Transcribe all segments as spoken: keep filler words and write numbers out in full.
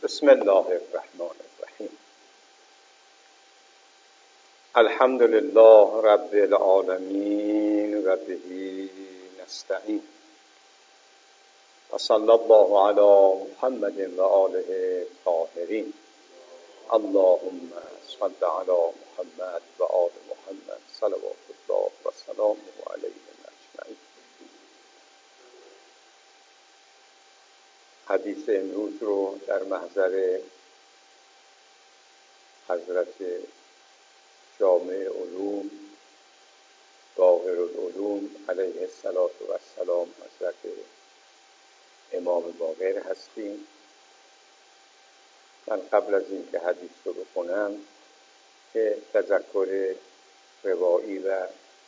بسم الله الرحمن الرحیم. الحمد لله رب العالمین و به نستعین و صلی الله علی محمد و آله الطاهرین. اللهم صل علی محمد و آل محمد صلوات الله و سلامه علیهم اجمعین. حدیث امروز رو در محضر حضرت جامع علوم باقرالعلوم علیه السلام حضرت امام باقر هستیم. من قبل از این که حدیث رو بخونم که تذکر روایی و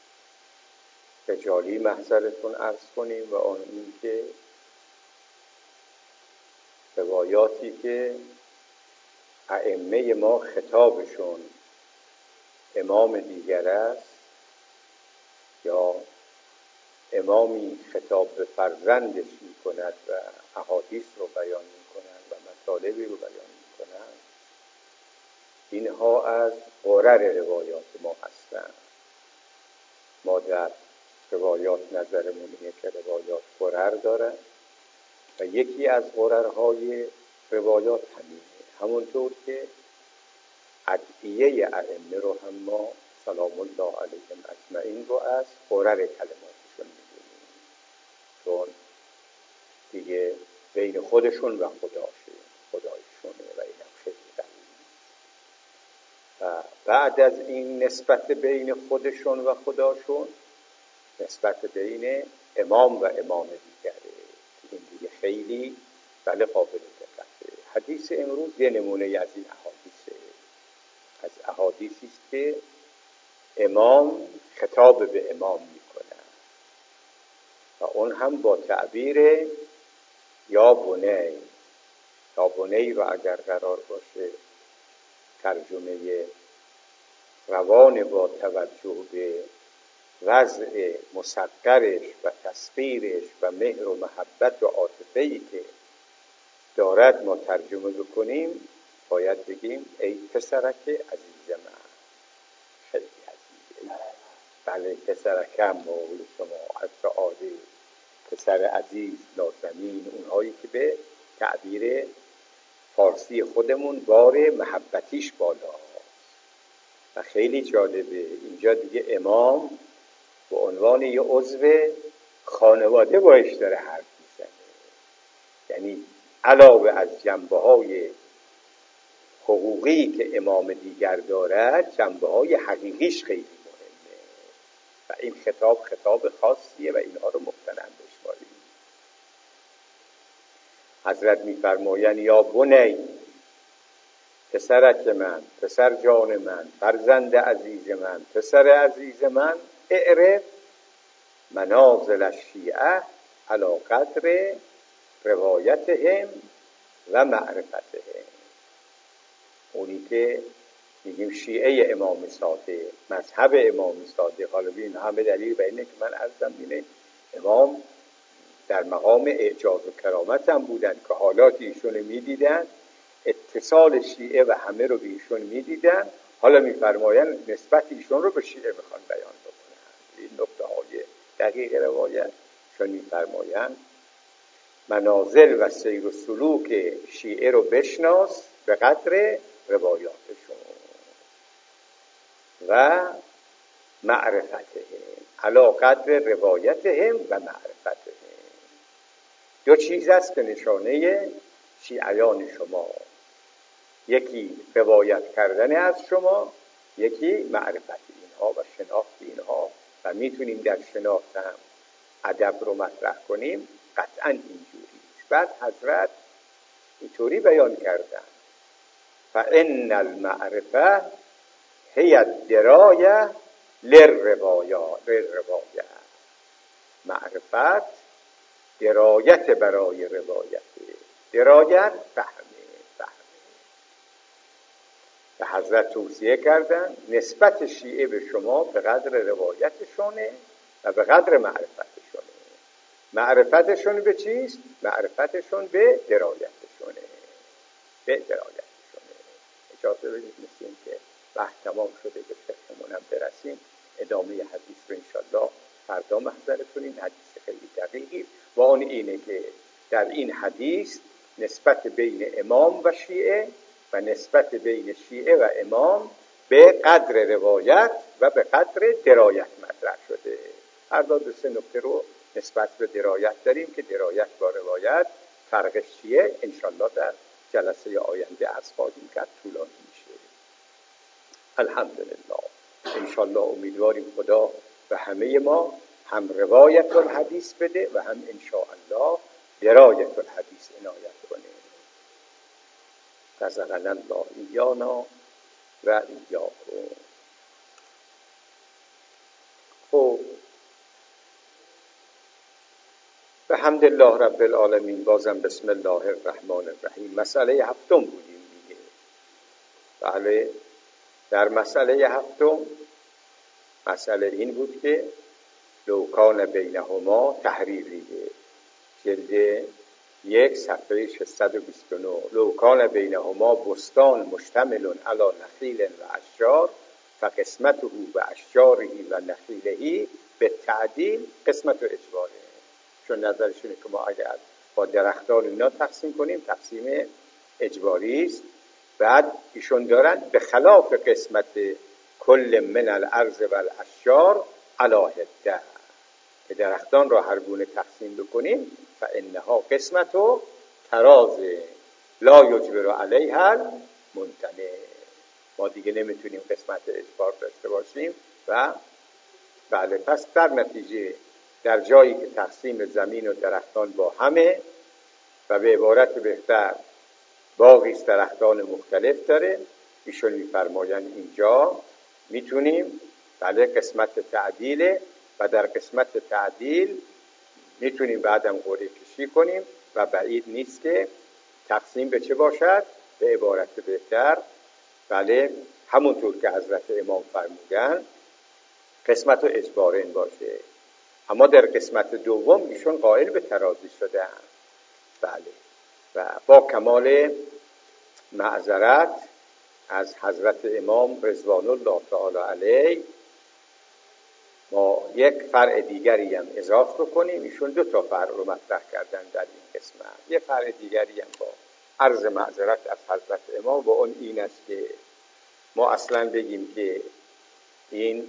رجالی محضرتون عرض کنیم و آن این که روایاتی که ائمه ما خطابشون امام دیگر است یا امامی خطاب به فرزندش می کند و احادیث رو بیان می کند و مطالبی رو بیان می کند، اینها از غرر روایات ما هستند. ما در روایات نظرمون اینه که روایات غرر دارند و یکی از غررهای روایات همینه، همونطور که ادعیه ائمه رو هم ما سلام الله علیهم اجمعین رو از غرر کلماتشون میدونیم، چون دیگه بین خودشون و خداشه خدایشونه و اینم خیلی قوی. و بعد از این نسبت بین خودشون و خداشون نسبت بین امام و امام دیگره، این دیگه خیلی بله قابل دقته. حدیث امروز یه نمونه از این احادیثه، از احادیثی است که امام خطاب به امام میکنه و اون هم با تعبیر یا بنی. یا بنی رو اگر قرار باشه ترجمه روان با توجه به وضع مصغرش و تسخیرش و مهر و محبت و عاطفه‌ای که دارد ما ترجمه بکنیم، باید بگیم ای پسرک عزیز من، خیلی عزیزه. بله پسرکم مول شما، حتی عالی پسر عزیز نازنین، اونهایی که به تعبیر فارسی خودمون بار محبتیش بالا و خیلی جالبه. اینجا دیگه امام به عنوان یه عضو خانواده باش داره حرف میزنه، یعنی علاوه از جنبه‌های حقوقی که امام دیگر دارد، جنبه‌های حقیقیش خیلی مهمه و این خطاب خطاب خاصیه و اینها رو مقتنم بشماریم. حضرت می‌فرمایند یا بنی، پسرک من، پسر جان من، فرزند عزیز من، پسر عزیز من، اعرف منازل الشیعه علی قدر روایتهم و معرفتهم. اونی که میگیم شیعه امام صادق، مذهب امام صادق، حالا ببین همه دلیل به اینه که من عرضم اینه امام در مقام اعجاز و کرامت هم بودن که حالات ایشون میدیدن، اتصال شیعه و همه رو به ایشون میدیدن، حالا میفرمایند نسبت ایشون رو به شیعه میخوان بیان بکنن. این نکته های دقیق روایت چون میفرمایند منازل و سیر و سلوک شیعه رو بشناس به قدر روایاتشون و معرفتهم، علا قدر روایتهم و معرفتهم. دو چیز است که نشانه شیعیان شما، یکی روایت کردن از شما، یکی معرفت اینها و شناخت اینها و میتونیم در شناخت هم ادب رو مطرح کنیم. قطعا اینجوری. بعد حضرت اینطوری بیان کردن فان المعرفه هی الدرایه للروایات. معرفت درایت برای روایت، درایت فهمه فهمه و حضرت توصیه کردن نسبت شیعه به شما به قدر روایتشونه و به قدر معرفتشونه. معرفتشون به چیست؟ معرفتشون به درایتشونه. به درایتشونه. اجازه بدید مثل این که وقت تمام شده به فقهمونم برسیم. ادامه حدیث رو انشالله فردا محضرتون. این حدیث خیلی دقیقی و آن اینه که در این حدیث نسبت بین امام و شیعه و نسبت بین شیعه و امام به قدر روایت و به قدر درایت مطرح شده. هر دو سه نکته رو نسبت به درایت داریم که درایت با روایت فرق چیه انشالله در جلسه آینده عرض خواهیم کرد. طولانی میشه. الحمدلله. انشالله امیدواریم خدا به همه ما هم روایت الحدیث بده و هم انشاءالله درایت الحدیث عنایت کنه. رزقنا الله ایانا و ایاکم. خب به حمد الله رب العالمین. بازم بسم الله الرحمن الرحیم. مسئله هفتم بودیم دیگه. بله، در مسئله هفتم مسئله این بود که لوکان بینهما تحریریه، جلد یک صفحه ششصد و بیست و نه. لوکان بینهما بستان مشتمل علی نخیل و اشجار فقسمته و اشجاره و نخیله به تعدیل قسمت و اجباره. چون نظرشونه که ما اگر با درختان اینا تقسیم کنیم تقسیم اجباری است. بعد ایشون دارن به خلاف قسمت کل من الارض و الاشجار علی حده، که درختان را هر گونه تقسیم بکنیم فانها قسمت و تراز لا یجبر علیها الممتنع. ما دیگه نمیتونیم قسمت اجبار داشته باشیم. و بله، پس در نتیجه در جایی که تقسیم زمین و درختان با همه و به عبارت بهتر باغی از درختان مختلف داره، ایشون میفرمایند اینجا میتونیم بله قسمت تعدیله و در قسمت تعدیل میتونیم بعدم قرعه کشی کنیم و بعید نیست که تقسیم به چه باشد؟ به عبارت بهتر بله همونطور که حضرت امام فرمودن قسمت و اجبارین باشه. اما در قسمت دوم ایشون قائل به ترازی شدن. بله، و با کمال معذرت از حضرت امام رضوان الله تعالی علیه ما یک فرع دیگری هم اضافه کنیم. ایشون دو تا فرع رو مطرح کردن در این قسمت. یک فرع دیگری هم با عرض معذرت از حضرت امام با اون این است که ما اصلا بگیم که این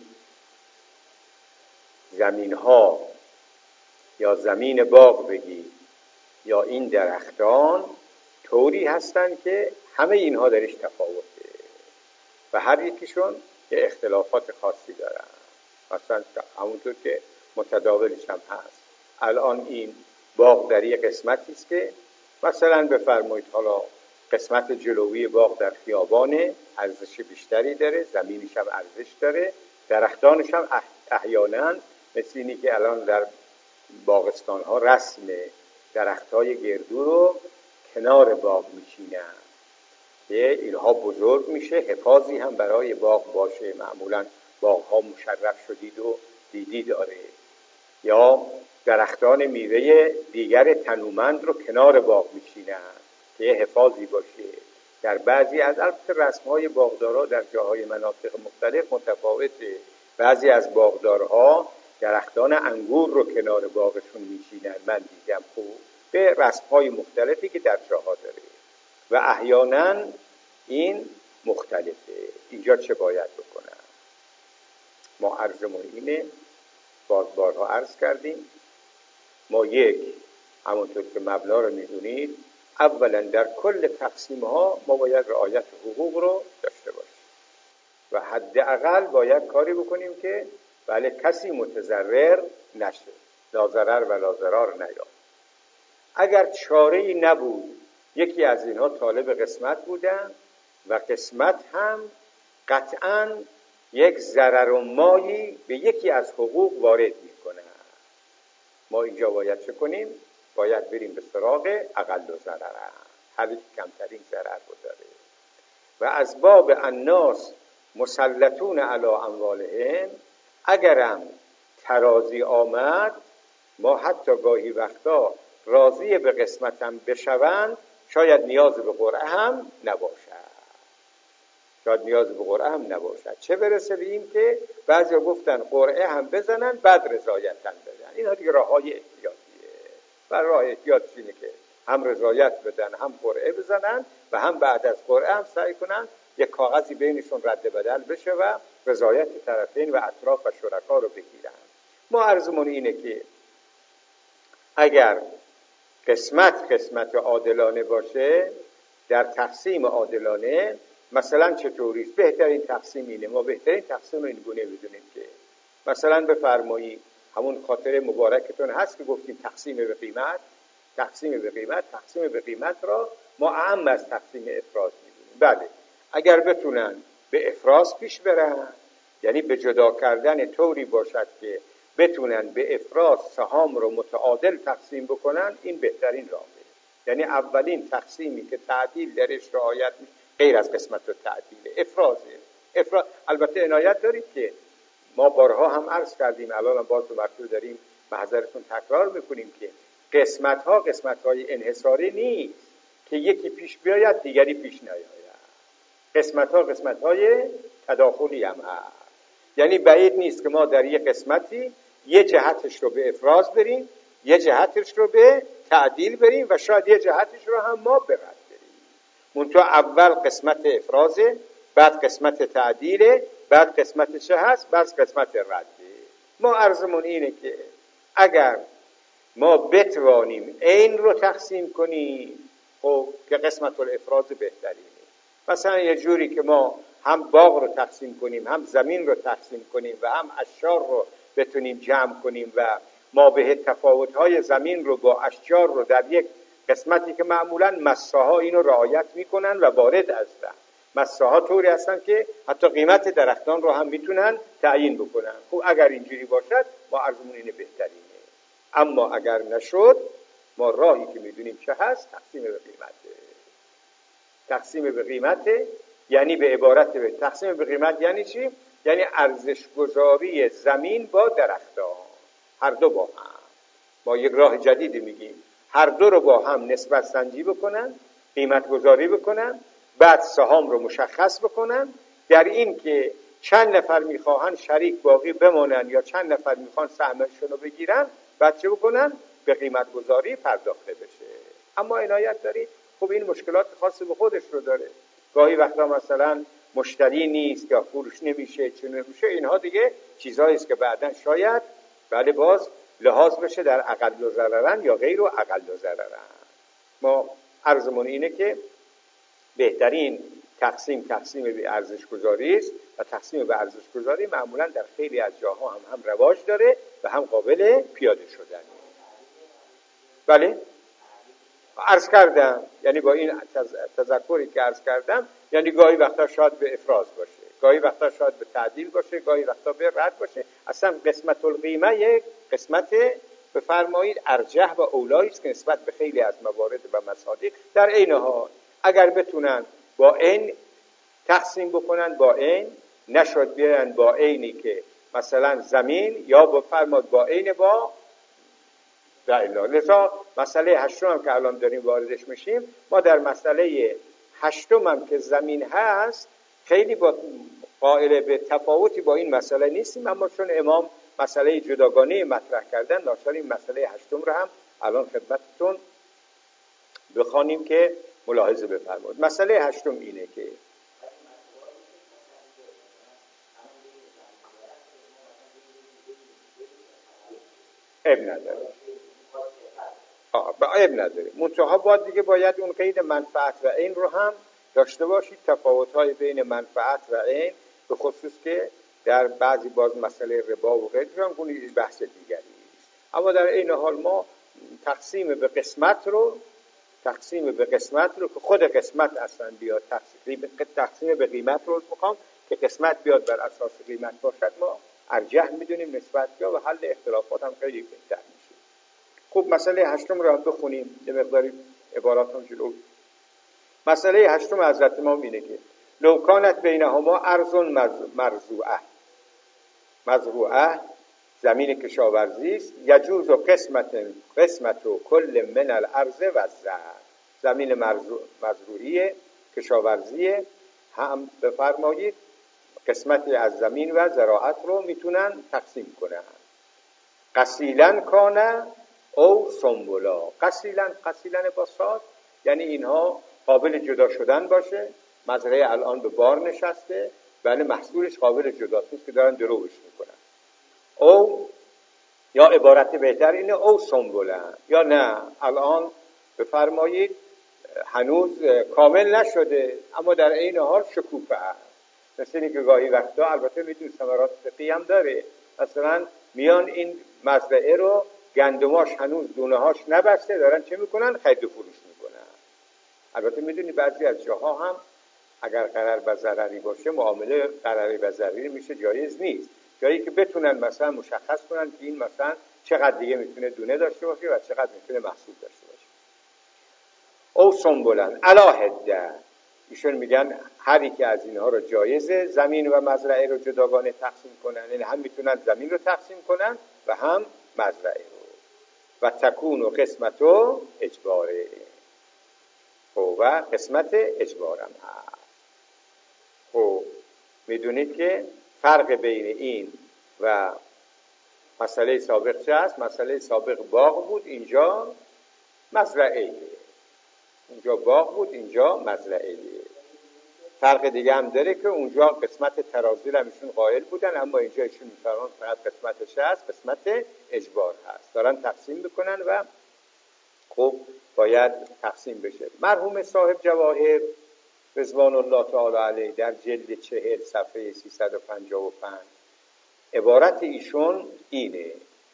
زمین ها یا زمین باغ بگی یا این درختان طوری هستن که همه اینها درش تفاوته و هر یکیشون یه اختلافات خاصی دارن. مثلا همونطور که متداولش هم هست الان این باغ در یه قسمتی است که مثلا بفرمایید حالا قسمت جلوی باغ در خیابانه ارزش بیشتری داره، زمینش هم ارزش داره، درختانش هم احیانا مثل اینی که الان در باغستان ها رسم درخت های گردو رو کنار باغ میچینن که اینها بزرگ میشه، حفاظی هم برای باغ باشه. معمولا باغ ها مشرف شدید و دیدی داره. یا درختان میوه دیگر تنومند رو کنار باغ میچینن که حفاظی باشه. در بعضی از البته رسم های باغدارها در جاهای مناطق مختلف متفاوته. بعضی از باغدارها درختان انگور رو کنار باغشون میچینن، من دیدم خوب به رسم های مختلفی که در جاها داره و احیانا این مختلفه. اینجا چه باید بکنن؟ ما عرضمون اینه، باز بارها عرض کردیم، ما یک همونطور که مبنا رو میدونید اولا در کل تقسیم ها ما باید رعایت حقوق رو داشته باشیم و حداقل باید کاری بکنیم که بله کسی متضرر نشه، لا ضرر و لا ضرار نیاد. اگر چاره‌ای نبود یکی از اینها طالب قسمت بودن و قسمت هم قطعاً یک ضرر و مایی به یکی از حقوق وارد میکنه. ما اینجا باید چه کنیم؟ باید بریم به سراغ اقل و ضرر، هر یک کمترین ضرر رو داره. و از باب الناس مسلطون علی اموالهم، اگرم ترازی آمد ما حتی گاهی وقتا راضی به قسمتم بشوند شاید نیاز به قرعه هم نباشد شاید نیاز به قرعه هم نباشد چه برسه به این که بعضیا گفتن قرعه هم بزنن بعد رضایت هم بدن. اینا دیگه راه های احتیاطیه و راه احتیاطش اینه که هم رضایت بدن هم قرعه بزنن و هم بعد از قرعه هم سعی کنن یک کاغذی بینشون رد بدل بشه و رضایت طرفین و اطراف و شرکا رو بگیرن. ما عرضمون اینه که اگر قسمت قسمت عادلانه باشه در تقسیم عادلانه مثلا چطوریست؟ بهترین تقسیم اینه. ما بهترین تقسیم رو این گونه بدونیم که مثلا بفرمایید همون خاطر مبارکتون هست که گفتیم تقسیم به قیمت تقسیم به قیمت تقسیم به قیمت را ما اهم از تقسیم افراز میدونیم. بله اگر بتونن به افراز پیش برن یعنی به جدا کردن طوری باشد که بتونن به افراز سهام رو متعادل تقسیم بکنن این بهترین راهه. یعنی اولین تقسیمی که تعدیل درش رعایت میشه غیر از قسمت و تعدیل افرازه. افراز البته عنایت دارید که ما بارها هم عرض کردیم الان هم باز دوباره داریم محضرتون تکرار میکنیم که قسمت ها قسمت های انحصاری نیست که یکی پیش بیاید دیگری پیش نیاید. قسمت ها قسمت های تداخلی هم هست. یعنی بعید نیست که ما در یک قسمتی یه جهتش رو به افراز بریم یه جهتش رو به تعدیل بریم و شاید یه جهتش رو هم ما به رد بریم. منتها اول قسمت افرازه بعد قسمت تعدیله بعد قسمت چه هست بعد قسمت رده. ما عرضمون اینه که اگر ما بتوانیم این رو تقسیم کنیم خب که قسمت الافراز بهترینه. مثلا یه جوری که ما هم باغ رو تقسیم کنیم هم زمین رو تقسیم کنیم و هم اشجار رو بتونیم جمع کنیم و ما به تفاوت‌های زمین رو با اشجار رو در یک قسمتی که معمولاً مساها اینو رعایت میکنن و وارد هستن. مساها طوری هستن که حتی قیمت درختان رو هم میتونن تعیین بکنن. خب اگر اینجوری باشد ما عرضمون اینه بهترینه. اما اگر نشد ما راهی که میدونیم چه هست تقسیم به قیمته. تقسیم به قیمته یعنی به عبارت به تقسیم به قیمت یعنی چی؟ یعنی ارزش گذاری زمین با درختان هر دو با هم. ما یک راه جدیدی میگیم هر دو رو با هم نسبت سنجی بکنن قیمت گذاری بکنن بعد سهام رو مشخص بکنن در این که چند نفر میخواهن شریک باقی بمانن یا چند نفر میخوان سهمشون رو بگیرن بعد چه بکنن؟ به قیمت گذاری پرداخته بشه. اما عنایت دارید خب این مشکلات خاص به خودش رو داره. گاهی وقتا مثلا مشتری نیست یا فروش نمیشه چون نمیشه اینها دیگه چیزایی است که بعداً شاید بله باز لحاظ بشه در اقل و ضررن یا غیر و اقل و ضررن. ما عرضمون اینه که بهترین تقسیم تقسیم به ارزش گذاری است و تقسیم به ارزش گذاری معمولا در خیلی از جاها هم هم رواج داره و هم قابل پیاده شدنه. بله عرض کردم یعنی با این تذکری که عرض کردم یعنی گاهی وقتا شاید به افراز باشه گاهی وقتا شاید به تعدیل باشه گاهی وقتا به رد باشه. اصلا قسمت القیمه یک قسمت بفرمایید ارجح و اولایی است که نسبت به خیلی از موارد و مصادیق در عین حال اگر بتونن با این تقسیم بکنن با این نشد بیان با اینی که مثلا زمین یا بفرمایید با این با لذا مسئله هشتم هم که الان داریم واردش میشیم ما در مسئله هشتم هم که زمین هست خیلی با قائل به تفاوتی با این مسئله نیستیم اما چون امام مسئله جداگانه مطرح کردن ناچار این مسئله هشتم رو هم الان خدمتتون بخوانیم که ملاحظه بفرمایید. مسئله هشتم اینه که اب نداره با عیب نداره منتها باید دیگه باید اون قید منفعت و عین رو هم داشته باشید. تفاوت‌های بین منفعت و عین به خصوص که در بعضی باز مسئله ربا و غیره هم اون بحث دیگری است. اما در این حال ما تقسیم به قسمت رو تقسیم به قسمت رو که خود قسمت اصلا بیاد تقسیم تقسیم به قیمت رو میخوام که قسمت بیاد بر اساس قیمت باشد ما ارجح میدونیم نسبت یا و حل اختلافات هم خیلی بهتر میشه. خب مسئله هشتم رو هم بخونیم یه مقداری عبارات هم جلو. مسئله هشتم حضرت امام اینه که لو کانت بینهما ارض مرزوعه مزروعه زمین کشاورزی است یجوز قسمت قسمت و کل من الارض و الزرع زمین مزروعی کشاورزی هم بفرمایید قسمتی از زمین و زراعت رو میتونن تقسیم کنن. قسیلن کانه او سنبولا. قسیلن قسیلن با صاد یعنی اینها قابل جدا شدن باشه. مزرعه الان به بار نشسته، بله محصولش قابل جداست که دارن دروش میکنن. او یا عبارت بهتر اینه او سنبولن، یا نه الان بفرمایید هنوز کامل نشده اما در عین حال شکوفه است. مثل اینکه گاهی وقتا البته میدون ثمرات فقهی هم داره، مثلا میان این مزرعه رو گندماش هنوز دونه هاش نبسته دارن چه میکنن؟ خرید و فروش میکنن. البته میدونی بعضی از جاها هم اگر قرار به ضرری باشه معامله قراری به ضرری میشه جایز نیست. جایی که بتونن مثلا مشخص کنن که این مثلا چقدر دیگه میتونه دونه داشته باشه و چقدر میتونه محصول داشته باشه. او سنبولن علا هده. ایشون میگن هر یک از اینها رو جایزه زمین و مزرعه رو جداگانه تقسیم کنن، یعنی هم میتونن زمین رو تقسیم کنن و هم مزرعه رو. و تکون و قسمت و اجباره و قسمت اجبارم هست. خب میدونید که فرق بین این و مسئله سابق چه است؟ مسئله سابق باغ بود، اینجا مزرعه. اونجا باغ بود، اینجا مزرعه. فرق دیگه هم داره که اونجا قسمت ترازی رو ایشون قائل بودن، اما اینجا ایشون میفرمان فقط قسمتش هست، قسمت اجبار هست. دارن تقسیم بکنن و خب باید تقسیم بشه. مرحوم صاحب جواهر رضوان الله تعالی علیه در جلد چهل صفحه سیصد و پنجاه و پنج عبارت ایشون اینه: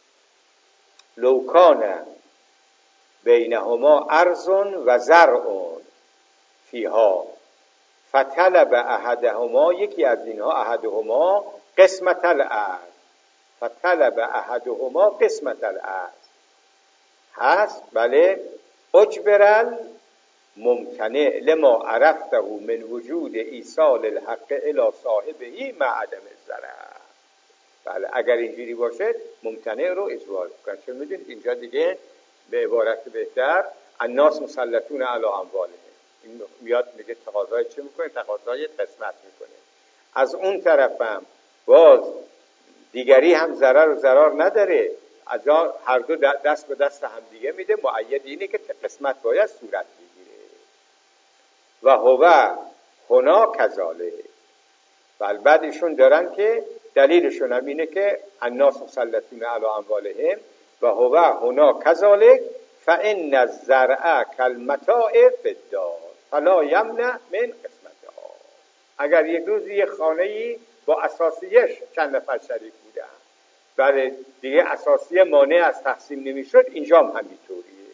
لوکان بینهما ارض و زرع فیها فطلب احدهما، یکی از اینها احدهما قسمت الارض، فطلب احدهما قسمت الارض هست. بله اجبرل ممتنع لما عرفته من وجود ایصال الحق الی صاحبه مع عدم الضرر. بله اگر اینجوری باشه ممتنع رو اجبار کنن. چون میدونید اینجا دیگه به عبارت بهتر الناس مسلطون علی اموالهم، این میاد میگه تقاضای چه میکنه؟ تقاضای قسمت میکنه. از اون طرفم باز دیگری هم ضرر و ضرار نداره، از هر دو دست به دست هم دیگه میده. مؤید اینه که قسمت باید صورت بگیره. و هو هنا کذالک. و بعد ایشون دارن که دلیلشون هم اینه که الناس مسلطون علی اموالهم و هو هنا کذالک فان الزرع کالمتاع فی الدار فلا یمنع من قسمتها. اگر یک روز یک خانه‌ای با اساسیش چند نفر شریک بودن، بعد دیگه اساسیه مانع از تقسیم نمیشد، اینجا هم همینطوریه.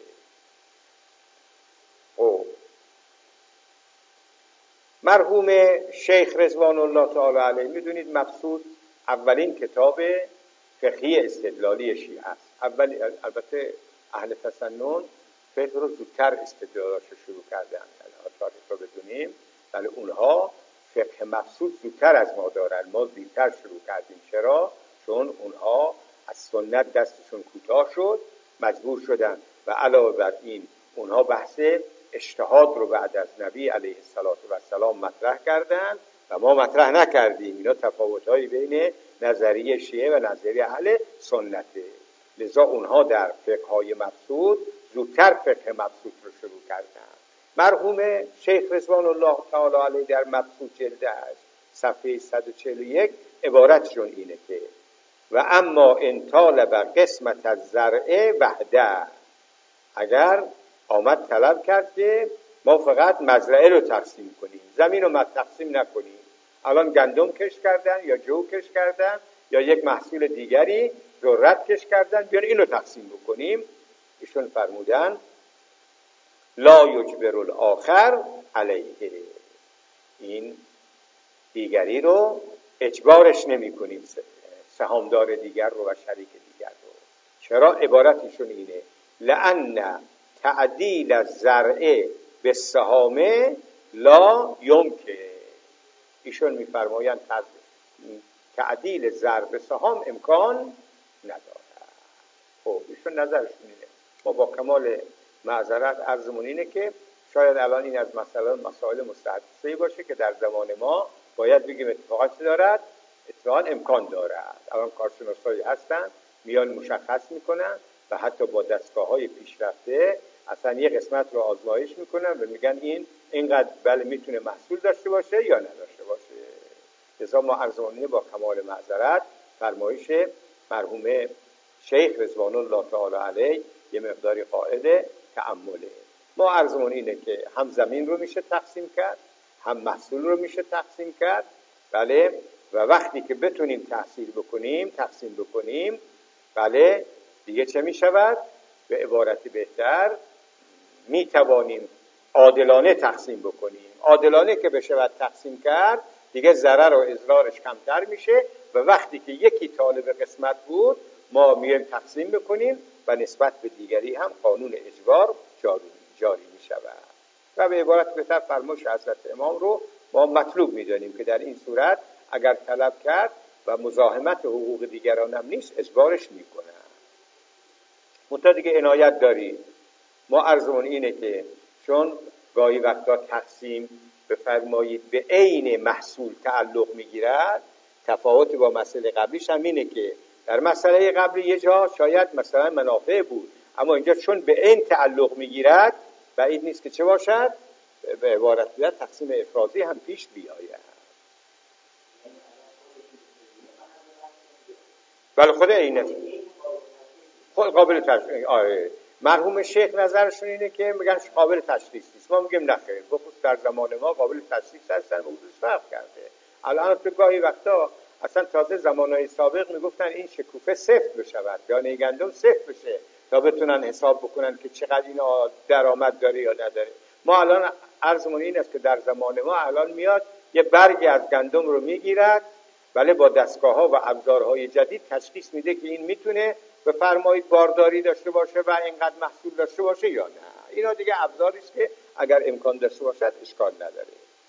او مرحوم شیخ رضوان الله تعالی علیه میدونید مبسوط اولین کتاب فقهی استدلالی شیعه است. اول البته اهل تسنن فقه رو زودتر استدلالش رو شروع کردن، آثار رو بدونیم، ولی اونها فقه مبسوط زودتر از ما دارن، ما زودتر شروع کردیم. چرا؟ چون اونها از سنت دستشون کوتاه شد، مجبور شدن و علاوه بر این اونها بحث اجتهاد رو بعد از نبی علیه السلام مطرح کردن و ما مطرح نکردیم. اینا تفاوت‌هایی بین نظریه شیعه و نظریه اهل سنته، لذا اونها در فقه‌های مبسوط زودتر فقه مبسوط رو شروع کردن. مرحوم شیخ رضوان الله تعالی علیه در مبسوط جلد هشت صفحه صد و چهل و یک عبارتشون اینه که و اما ان طالب قسمت الزرع وحده، اگر آمد طلب کرد که ما فقط مزرعه رو تقسیم کنیم، زمین رو تقسیم نکنیم، الان گندم کش کردن یا جو کش کردن یا یک محصول دیگری ذرت کش کردن، بیان اینو تقسیم بکنیم، ایشون فرمودن لا یجبر الاخر علیه، این دیگری رو اجبارش نمی کنیم، سهامدار دیگر رو و شریک دیگر رو. چرا؟ عبارتشون اینه لأن تعدیل الزرع بالسهام لا یمکن. ایشون میفرمایند تعدیل زرع به سهام امکان نداره. خب ایشون نظرشون اینه. ما با کمال معذرت عرضمون اینه که شاید الان این از مثلا مسائل مستحدثه‌ای باشه که در زمان ما باید بگیم اتفاقاتی دارد، اتفاقا امکان دارد. الان کارشناسایی هستن میان مشخص میکنن و حتی با دستگاه‌های پیشرفته اصلا یه قسمت رو آزمایش میکنن و میگن این اینقدر بله میتونه محصول داشته باشه یا نداشته باشه. لذا ما ارزمانی با کمال معذرت فرمایش مرحوم شیخ رضوان الله تعالی علیه یه مقداری قاعده تأمله. ما ارزمون اینه که هم زمین رو میشه تقسیم کرد، هم محصول رو میشه تقسیم کرد، بله، و وقتی که بتونیم تحصیل بکنیم تقسیم بکنیم، بله، دیگه چه میشود؟ به عبارتی بهتر میتوانیم عادلانه تقسیم بکنیم. عادلانه که بشود تقسیم کرد دیگه ضرر و اضرارش کمتر میشه و وقتی که یکی طالب قسمت بود ما میایم تقسیم بکنیم و نسبت به دیگری هم قانون اجبار جاری جاری میشود. و به عبارت بهتر فرمایش حضرت امام رو ما مطلوب میدانیم که در این صورت اگر طلب کرد و مزاحمت حقوق دیگران هم نیست اجبارش میکنه. منتها دیگه عنایت دارید. ما عرضمون اینه که چون گاهی وقتا تقسیم بفرمایید به عین محصول تعلق میگیرد، تفاوت با مسئله قبلیش هم اینه که در مسئله قبلی یه جا شاید مثلا منافع بود، اما اینجا چون به عین تعلق میگیرد بعید نیست که چه باشد؟ به عبارت دیگر تقسیم افرازی هم پیش بیاید. ولی خود عینت خود قابل تشخیص. آره مرحوم شیخ نظرشون اینه که میگن قابل تشخیص نیست. ما میگیم نخیر، بخصوص در زمان ما قابل تشخیص هستن، موضوع فرق کرده. الان تو گاهی وقتا اصلا تازه زمانهای سابق میگفتن این شکوفه سفت بشود، دانه گندم سفت بشه تا بتونن حساب بکنن که چقدر این درآمد داره یا نداره. ما الان عرضمون این است که در زمان ما الان میاد یه برگی از گندم رو میگیرد، ولی با دستگاه‌ها و ابزارهای جدید تشخیص میده که این میتونه بفرمایید بارداری داشته باشه و اینقدر محصول داشته باشه یا نه. اینا دیگه ابزاری است که اگر امکان داشته باشد اشکال نداره.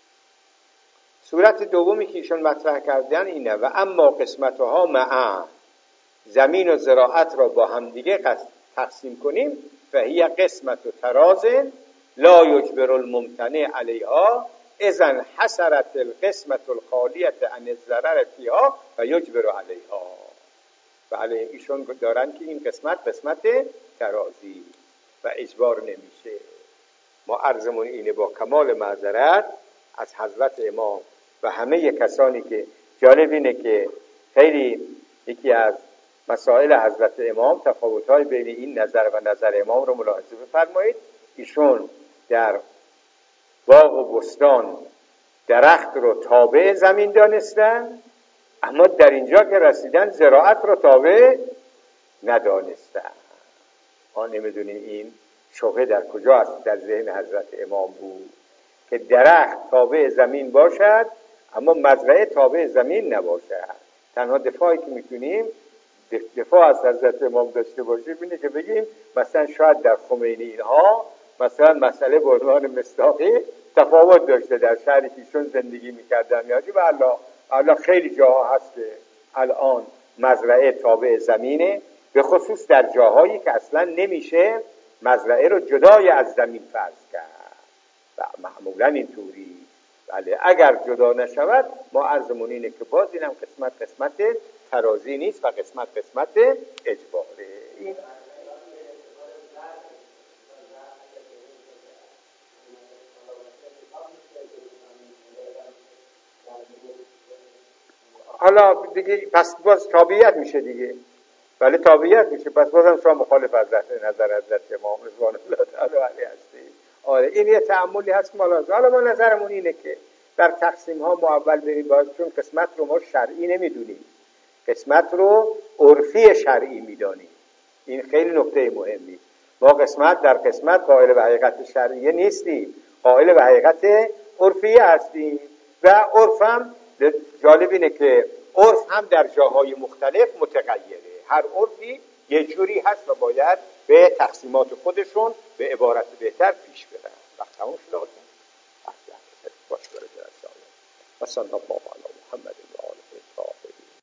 صورت دومی که ایشون مطرح کردن اینه و اما قسمتها معا، زمین و زراعت را با هم دیگه تقسیم کنیم، فهی قسمت و تراز لا یجبر الممتنع علیها اذن حسرت القسمت الخالیت عن الضرر فیها و یجبر علیها. بله ایشون دارن که این قسمت قسمت ترازی و اجبار نمیشه. ما عرضمون اینه با کمال معذرت از حضرت امام و همه کسانی که جالب اینه که خیلی یکی از مسائل حضرت امام تفاوت‌های بین این نظر و نظر امام رو ملاحظه بفرمایید. ایشون در باغ و بستان درخت رو تابع زمین دانستن، اما در اینجا که رسیدن زراعت رو تابع ندانستن. ما نمیدونیم این شبهه در کجا است در ذهن حضرت امام بود که درخت تابع زمین باشد اما مزرعه تابع زمین نباشد. تنها دفاعی که میتونیم دفاع از حضرت امام داشته باشیم اینه که بگیم مثلا شاید در خمینی اینها مثلا مسئله به عنوان مصداقی تفاوت داشته در شهری که ایشون زندگی میکردن یا چی. والله الان خیلی جاها هست که الان مزرعه تابع زمینه، به خصوص در جاهایی که اصلا نمیشه مزرعه رو جدای از زمین فرض کرد و معمولا اینطوری. بله اگر جدا نشود ما عرضمون اینه که باز اینم قسمت قسمت ترازی نیست و قسمت قسمت اجباره. این حالا دیگه پس باز تابعیت میشه دیگه. ولی تابعیت میشه، پس بازم شما مخالف حضرت نظر حضرت امام رضوان الله تعالی علیه هستید. آره این یه تأملی هست ملاحظه. حالا ما نظرمون اینه که در تقسیم ها ما اول بریم باید، چون قسمت رو ما شرعی نمیدونیم، قسمت رو عرفی شرعی میدانیم. این خیلی نکته مهمی. ما قسمت در قسمت قائل به حقیقت شرعی نیستیم، قائل به حقیقت عرفی هستیم. و عرف هم جالب اینه که عرف هم در جاهای مختلف متغیره. هر عرفی یه جوری هست و باید به تقسیمات خودشون به عبارت بهتر پیش برن. وقت تموم شد. باش برای جلسه آینده. و صلی الله علیه